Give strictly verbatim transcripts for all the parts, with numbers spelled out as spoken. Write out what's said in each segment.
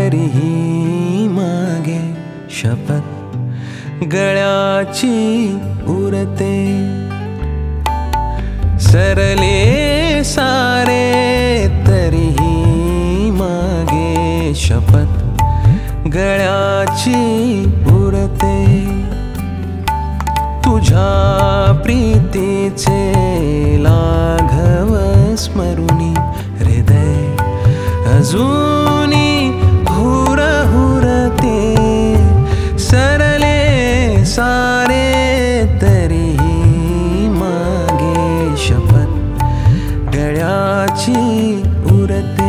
तरीही मागे शपथ गळ्याची उरते. सरले सारे तरीही मागे शपथ गळ्याची उरते. तुझ्या प्रीतीचे लाघव स्मरुनी हृदय अजूनी हुर हुरते. सरले सारे तरीही मागे शपथ गळ्याची उरते.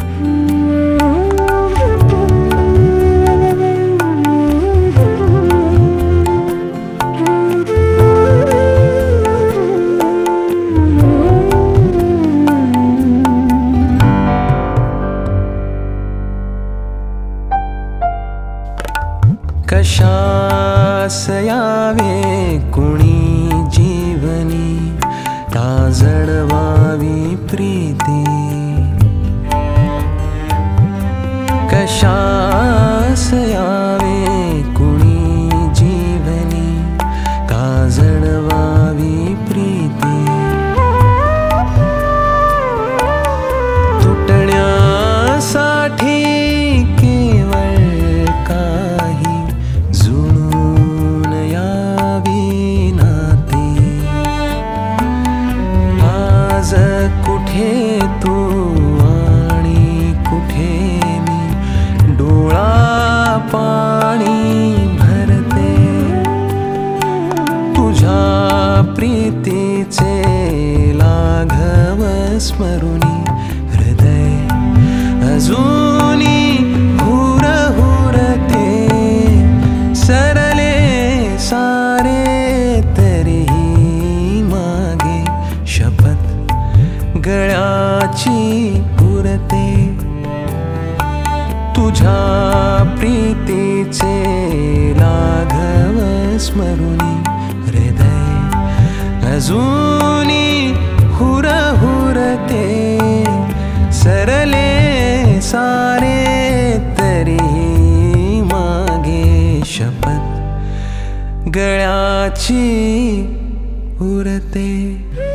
कशास यावे कुणी जीवनी का जडवावी प्रीती. कशास यावे कुणी जीवनी का जडवावी प्रीती. तुटण्यासाठी केवळ काही जुळून यावी नाती. आज कुठे तू आणि कुठे मी डोळा पाणी भरते. तुझ्या प्रीतीचे लाघव स्मरुनी हृदय अजूनी हुर हुरते. सरले सारे तरीही मागे शपथ गळ्याची उरते. तुझ्या प्रीतीचे लाघव स्मरुनी हृदय अजूनी हुर हुरते. सरले सारे तरीही मागे शपथ गळ्याची उरते.